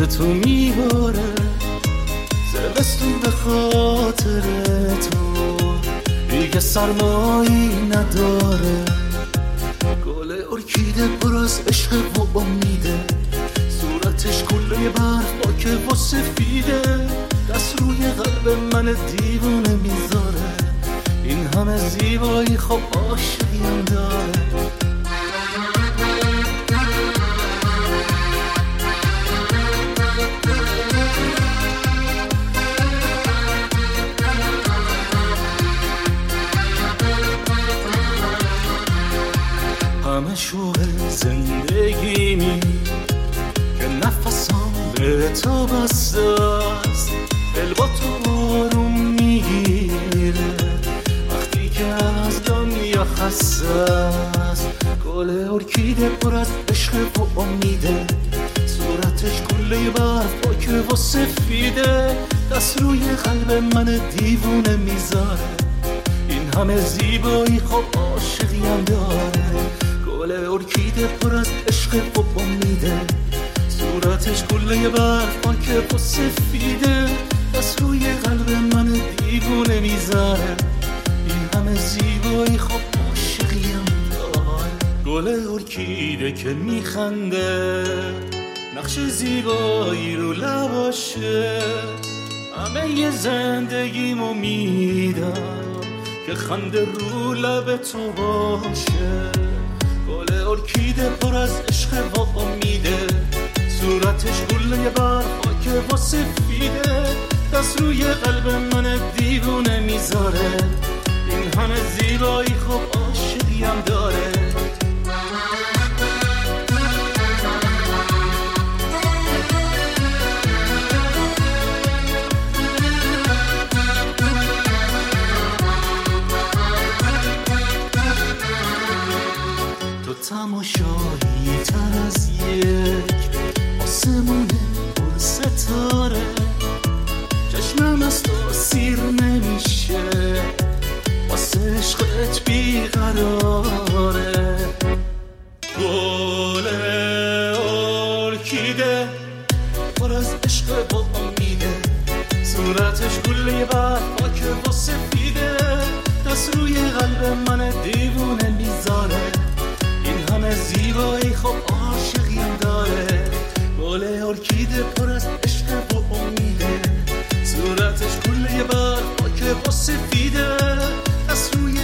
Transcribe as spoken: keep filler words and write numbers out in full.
تو میباره، زمستون به خاطر تو دیگه سرمایی نداره. گل ارکیده پر از عشق و امیده، صورتش کله برف پاکه و سفیده، دست روی قلب من دیوونه میذاره. این همه زیبایی خب عاشقیم داره. همه شوق زندگیمی که نفسم به تو بسته است، دل با تو آروم میگیره وقتی که از دنیا خسته است. گل ارکیده پر از عشق و امیده، صورتش کله برف پاکه و سفیده، دست روی قلب من دیوونه میذاره. این همه زیبایی خب عاشقیم داره. گل ارکیده پر از عشق و امیده، صورتش کله برف پاکه و سفیده، دست روی قلب من دیوونه میذاره. این همه زیبایی خب عاشقیم داره. گل ارکیده که میخنده، نقش زیبایی رو لباشه، همه ی زندگیمو میدم که خنده رو لب تو باشه. گل ارکیده پر از عشق و امیده، صورتش گله برف پاکه و سفیده، دست روی قلب من دیوونه میذاره. این همه زیبایی خب عاشقیم داره. تماشایی تر از یک آسمون پر ستاره، چشمم از تو سیر نمیشه، واسه عشقت بیقراره. گل ارکیده پر از عشق و امیده، صورتش گله برف پاکه و سفیده، دست روی قلب من دیوونه میذاره. همه زیبایی خب عاشقیم داره. گل ارکیده پر از عشق و امیده، صورتش کله برف پاکه و سفیده، دست روی